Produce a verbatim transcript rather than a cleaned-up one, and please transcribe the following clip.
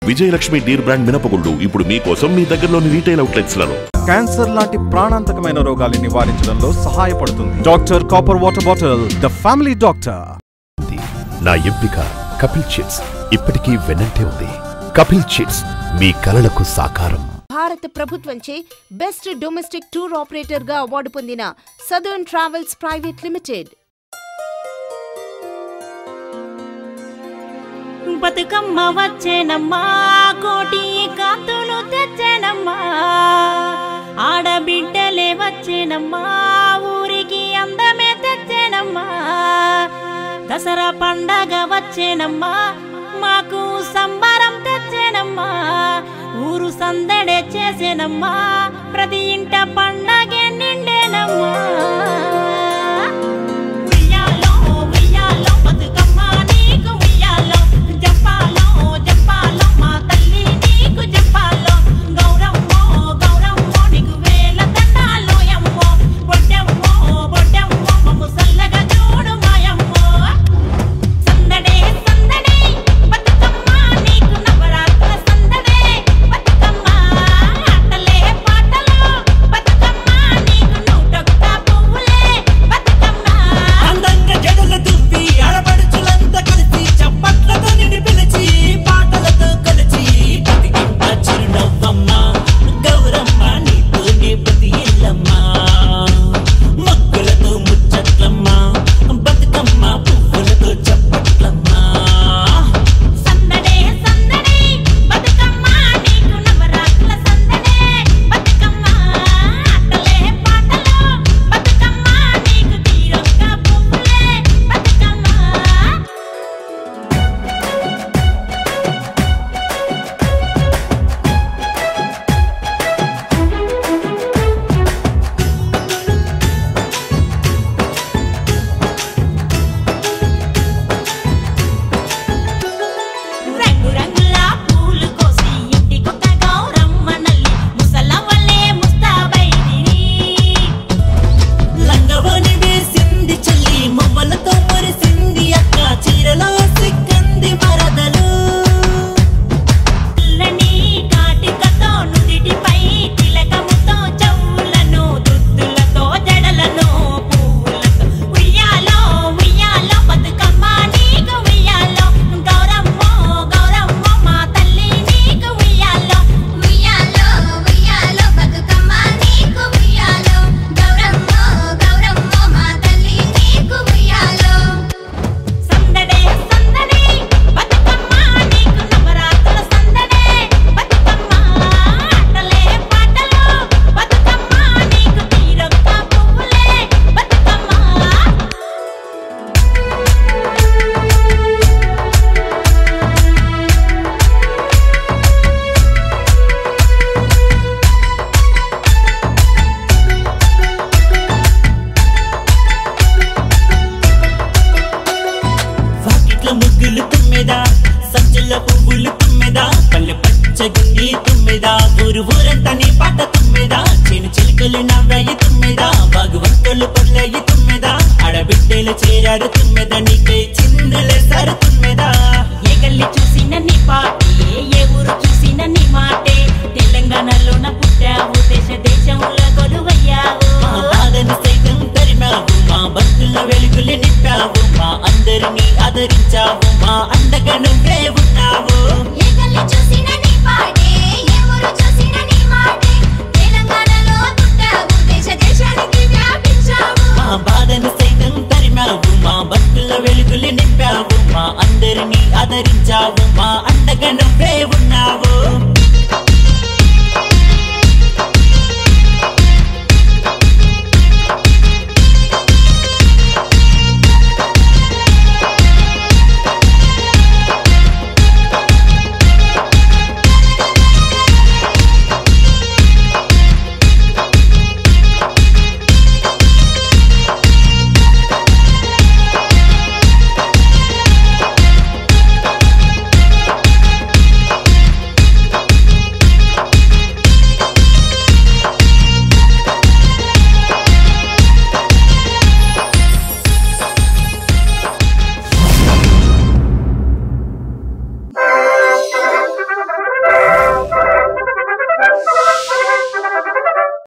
Vijayalakshmi Deere brand మినపగుళ్ళు ఇప్పుడు మీకోసం మీ దగ్గరలోని రీటైల్ అవుట్లెట్స్ లలో. క్యాన్సర్ లాంటి ప్రాణాంతకమైన రోగాల్ని నివారించడంలో సహాయపడుతుంది. Doctor copper water bottle, the family doctor. నా ఎంపిక కపిల్ చిట్స్. ఇప్పటికీ వెన్నంటే ఉంది. కపిల్ చిట్స్, మీ కలలకు సాకారం. భారత ప్రభుత్వంచే బెస్ట్ డొమెస్టిక్ టూర్ ఆపరేటర్ గా అవార్డు పొందిన southern travels private limited. Bathukamma వచ్చేనమ్మా, కోటి కాతులు తెచ్చేనమ్మా, ఆడబిడ్డలే వచ్చేనమ్మా, ఊరికి అందమే తెచ్చేనమ్మా, దసరా పండగ వచ్చేనమ్మా, మాకు సంబరం తెచ్చేనమ్మా, ఊరు సందడే చేసేనమ్మా, ప్రతి ఇంట పండగే నిండేనమ్మా. సంచుల పువ్వులు తుమ్మెదా, పల్లె పచ్చగుండి తుమ్మెదా, ఊరు ఊరంతా నీ పాట తుమ్మెదా, చేను చిలుకలు నవ్వాయి తుమ్మెదా, బాగువంతులు పొర్లాయి తుమ్మెదా, ఆడబిడ్డలు చేరారు తుమ్మెదా, నీకై చిందులే సరుతు